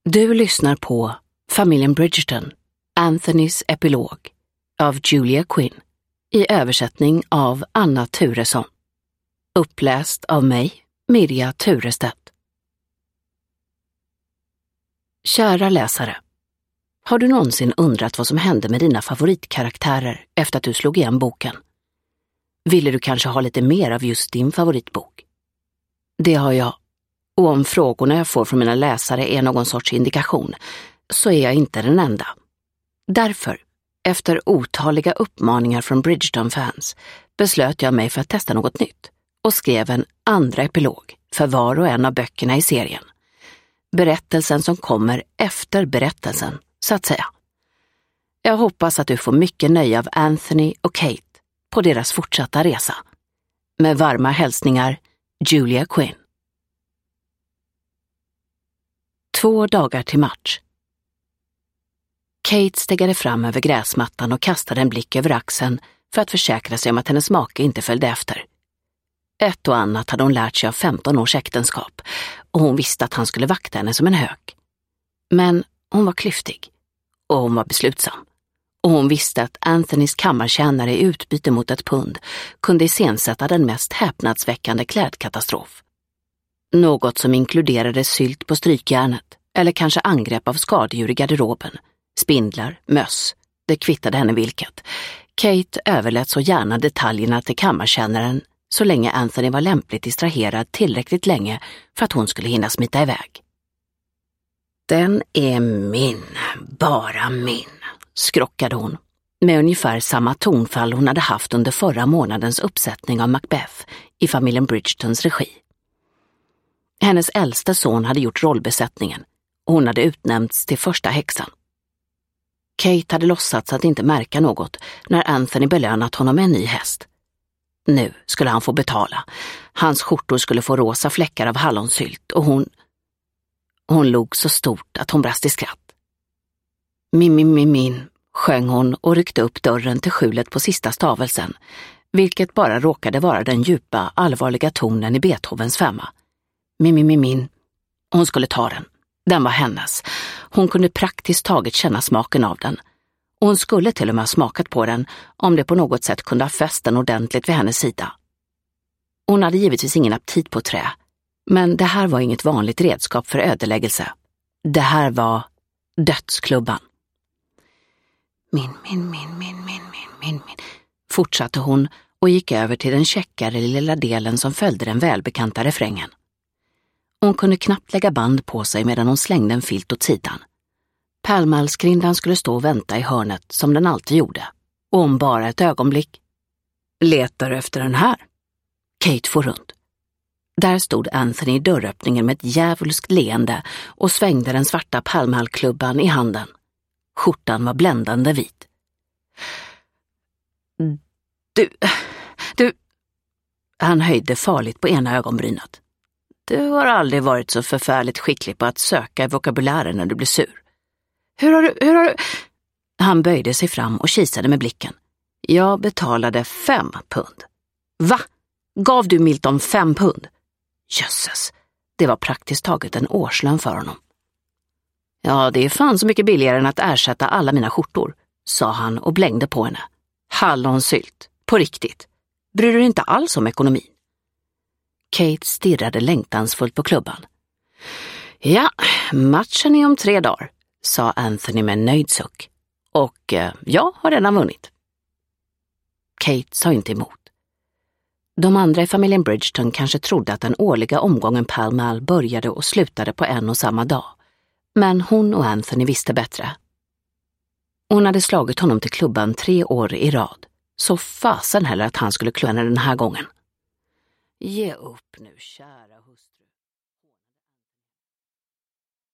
Du lyssnar på Familjen Bridgerton, Anthonys epilog av Julia Quinn i översättning av Anna Turesson. Uppläst av mig, Mirja Turestedt. Kära läsare, har du någonsin undrat vad som hände med dina favoritkaraktärer efter att du slog igen boken? Ville du kanske ha lite mer av just din favoritbok? Det har jag. Och om frågorna jag får från mina läsare är någon sorts indikation, så är jag inte den enda. Därför, efter otaliga uppmaningar från Bridgerton-fans, beslöt jag mig för att testa något nytt och skrev en andra epilog för var och en av böckerna i serien. Berättelsen som kommer efter berättelsen, så att säga. Jag hoppas att du får mycket nöje av Anthony och Kate på deras fortsatta resa. Med varma hälsningar, Julia Quinn. 2 dagar till match. Kate stegade fram över gräsmattan och kastade en blick över axeln för att försäkra sig om att hennes make inte följde efter. Ett och annat hade hon lärt sig av 15 års äktenskap och hon visste att han skulle vakta henne som en hök. Men hon var klyftig och hon var beslutsam. Och hon visste att Anthonys kammartjänare i utbyte mot ett pund kunde iscensätta den mest häpnadsväckande klädkatastrof. Något som inkluderade sylt på strykjärnet eller kanske angrepp av skadedjur i garderoben, spindlar, möss, det kvittade henne vilket. Kate överlät så gärna detaljerna till kammarkännaren så länge Anthony var lämpligt distraherad tillräckligt länge för att hon skulle hinna smita iväg. Den är min, bara min, skrockade hon, med ungefär samma tonfall hon hade haft under förra månadens uppsättning av Macbeth i familjen Bridgertons regi. Hennes äldste son hade gjort rollbesättningen och hon hade utnämnts till första häxan. Kate hade låtsats att inte märka något när Anthony belönat honom med en ny häst. Nu skulle han få betala. Hans skjortor skulle få rosa fläckar av hallonsylt och hon log så stort att hon brast i skratt. Min, sjöng hon och ryckte upp dörren till skjulet på sista stavelsen, vilket bara råkade vara den djupa, allvarliga tonen i Beethovens 5. Min. Hon skulle ta den. Den var hennes. Hon kunde praktiskt taget känna smaken av den. Och hon skulle till och med ha smakat på den om det på något sätt kunde ha fäst den ordentligt vid hennes sida. Hon hade givetvis ingen aptit på trä, men det här var inget vanligt redskap för ödeläggelse. Det här var dödsklubban. Min, fortsatte hon och gick över till den käckare lilla delen som följde den välbekanta refrängen. Hon kunde knappt lägga band på sig medan hon slängde en filt åt sidan. Pärlmallskrindan skulle stå och vänta i hörnet som den alltid gjorde. Och om bara ett ögonblick. Letar efter den här? Kate får runt. Där stod Anthony i dörröppningen med ett djävulskt leende och svängde den svarta pärlmallklubban i handen. Skjortan var bländande vit. Du... Han höjde farligt på ena ögonbrynet. Du har aldrig varit så förfärligt skicklig på att söka i vokabulären när du blir sur. Hur har du... Han böjde sig fram och kisade med blicken. Jag betalade 5 pund. Va? Gav du Milton 5 pund? Jösses, det var praktiskt taget en årslön för honom. Ja, det är fan så mycket billigare än att ersätta alla mina skjortor, sa han och blängde på henne. Hallonsylt, på riktigt. Bryr du inte alls om ekonomin? Kate stirrade längtansfullt på klubban. Ja, matchen är om 3 dagar, sa Anthony med en nöjd suck. Och jag har redan vunnit. Kate sa inte emot. De andra i familjen Bridgerton kanske trodde att den årliga omgången Pall Mall började och slutade på en och samma dag. Men hon och Anthony visste bättre. Hon hade slagit honom till klubban 3 år i rad. Så fasen heller att han skulle klå henne den här gången. Ge upp nu, kära hustru.